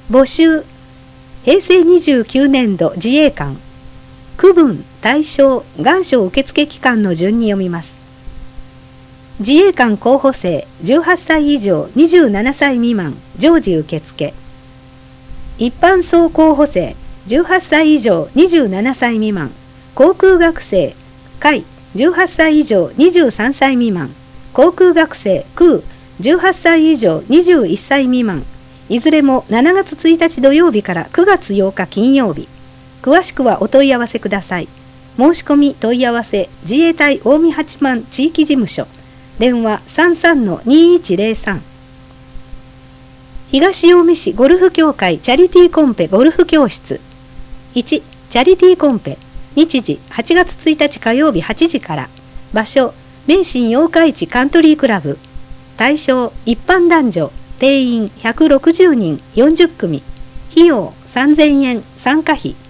募集。平成29年度自衛官。区分、対象、願書受付期間の順に読みます。自衛官候補生18歳以上27歳未満常時受付。一般総候補生18歳以上27歳未満航空学生海18歳以上23歳未満航空学生空18歳以上21歳未満いずれも7月1日土曜日から9月8日金曜日。詳しくはお問い合わせください。申し込み問い合わせ自衛隊近江八幡地域事務所電話 33-2103。 東近江市ゴルフ協会チャリティーコンペゴルフ教室。1、チャリティーコンペ。日時8月1日火曜日8時から。場所名神八日市カントリークラブ。対象一般男女。定員160人40組。費用3000円参加費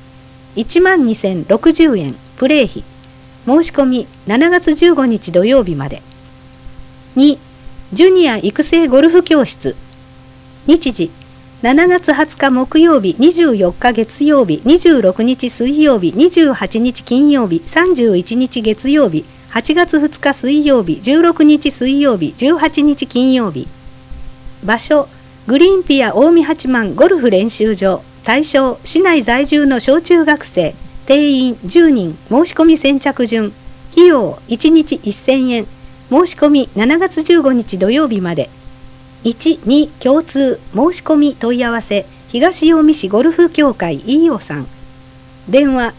12,060円プレイ費。申し込み7月15日土曜日まで。2、ジュニア育成ゴルフ教室。日時7月20日木曜日24日月曜日26日水曜日28日金曜日31日月曜日8月2日水曜日16日水曜日18日金曜日。場所グリーンピア近江八幡ゴルフ練習場。対象市内在住の小中学生。定員10人。申し込み先着順。費用1日1000円。申し込み7月15日土曜日まで。1、2共通。申し込み問い合わせ東近江市ゴルフ協会飯尾さん。電話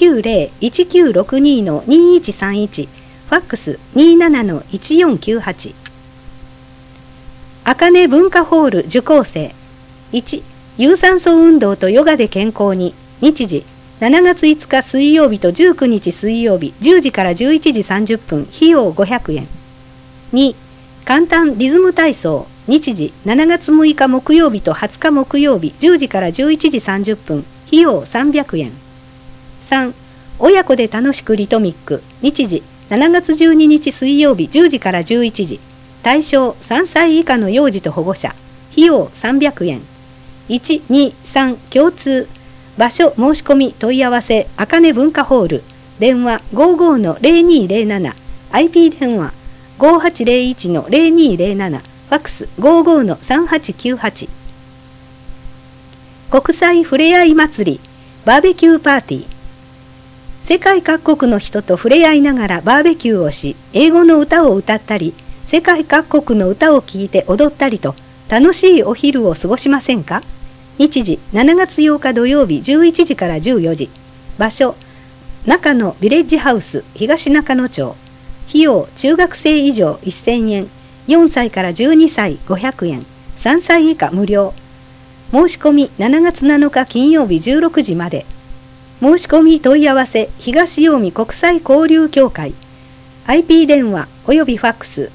090-1962-2131。ファックス 27-1498。あかね文化ホール受講生。1、有酸素運動とヨガで健康に。日時7月5日水曜日と19日水曜日10時から11時30分。費用500円。2、簡単リズム体操。日時7月6日木曜日と20日木曜日10時から11時30分。費用300円。3、親子で楽しくリトミック。日時7月12日水曜日10時から11時。対象3歳以下の幼児と保護者。費用300円。1、2、3共通。場所申し込み問い合わせあかね文化ホール。電話 55-0207。 IP 電話 5801-0207。ファックス 55-3898。国際ふれあい祭りバーベキューパーティー。世界各国の人と触れ合いながらバーベキューをし、英語の歌を歌ったり、世界各国の歌を聴いて踊ったりと、楽しいお昼を過ごしませんか？日時7月8日土曜日11時から14時。場所中野ビレッジハウス東中野町。費用中学生以上1000円。4歳から12歳500円。3歳以下無料。申し込み7月7日金曜日16時まで。申し込み問い合わせ東近江国際交流協会。IP 電話およびファックス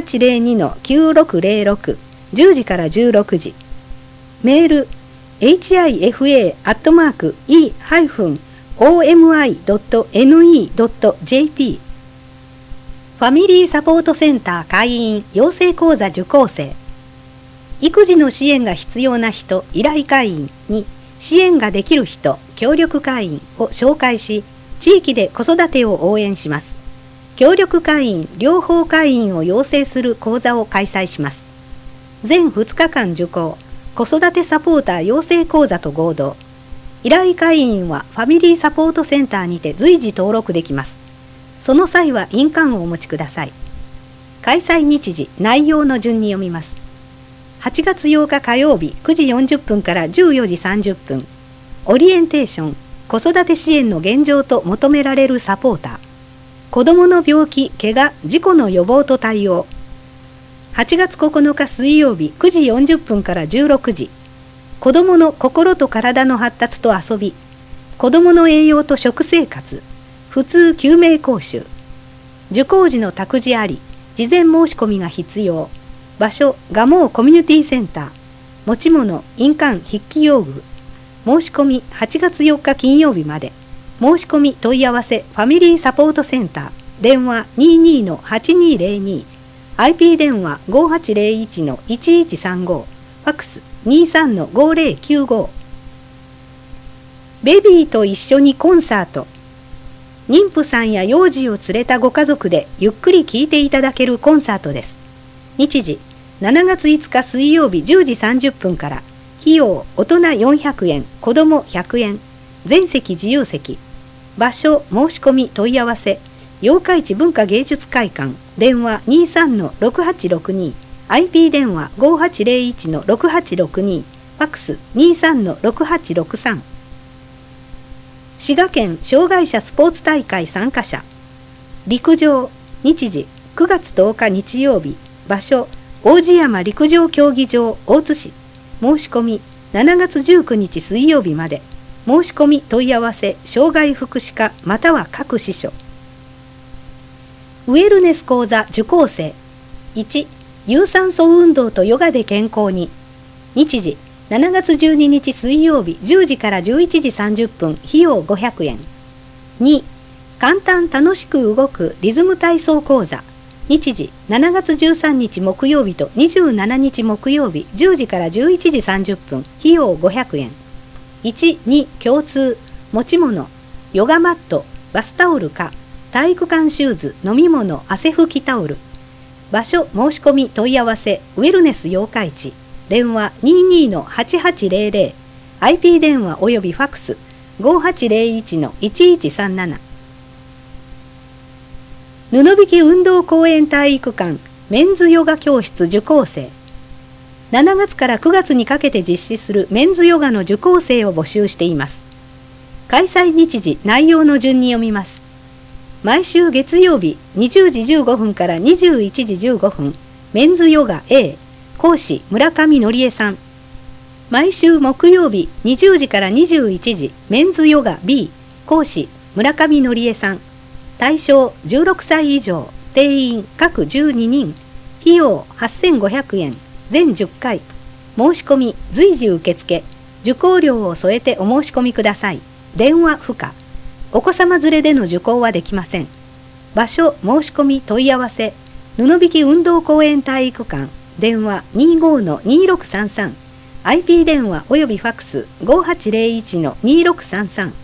5802-9606。10時から16時。メール hifa-omi.ne.jp。 ファミリーサポートセンター会員養成講座受講生。育児の支援が必要な人依頼会員に支援ができる人協力会員を紹介し、地域で子育てを応援します。協力会員両方会員を養成する講座を開催します。全2日間受講。子育てサポーター養成講座と合同。依頼会員はファミリーサポートセンターにて随時登録できます。その際は印鑑をお持ちください。開催日時、内容の順に読みます。8月8日火曜日9時40分から14時30分。オリエンテーション、子育て支援の現状と求められるサポーター。子どもの病気、怪我、事故の予防と対応。8月9日水曜日9時40分から16時。子どもの心と体の発達と遊び。子どもの栄養と食生活。普通救命講習。受講時の託児あり。事前申し込みが必要。場所、蒲生コミュニティセンター。持ち物、印鑑、筆記用具。申し込み8月4日金曜日まで。申し込み問い合わせファミリーサポートセンター。電話 22-8202。IP 電話 5801-1135。ファックス 03-5095。ベビーと一緒にコンサート。妊婦さんや幼児を連れたご家族でゆっくり聴いていただけるコンサートです。日時、7月5日水曜日10時30分から。費用、大人400円、子供100円。全席自由席。場所、申し込み問い合わせ。八日市文化芸術会館。電話 23-6862。IP 電話 5801-6862。ファックス 23-6863。滋賀県障害者スポーツ大会参加者。陸上。日時、9月10日日曜日。場所、王子山陸上競技場大津市。申し込み、7月19日水曜日まで。申し込み問い合わせ、障害福祉課または各支所。ウェルネス講座受講生。1、有酸素運動とヨガで健康に。日時、7月12日水曜日10時から11時30分、費用500円。2、簡単楽しく動くリズム体操講座。日時、7月13日木曜日と27日木曜日10時から11時30分、費用500円。1、2、共通、持ち物、ヨガマット、バスタオルか、体育館シューズ、飲み物、汗拭きタオル。場所、申し込み問い合わせ、ウェルネス八日市。電話 22-8800。IP 電話およびファックス 5801-1137。布引運動公園体育館メンズヨガ教室受講生。7月から9月にかけて実施するメンズヨガの受講生を募集しています。開催日時、内容の順に読みます。毎週月曜日20時15分から21時15分、メンズヨガ A、講師村上のりえさん。毎週木曜日20時から21時、メンズヨガ B、講師村上のりえさん。対象16歳以上、定員各12人。費用8500円。全10回。申し込み随時受付。受講料を添えてお申し込みください。電話不可。お子様連れでの受講はできません。場所申し込み問い合わせ。布引運動公園体育館。電話 25-2633。IP 電話およびファックス 5801-2633。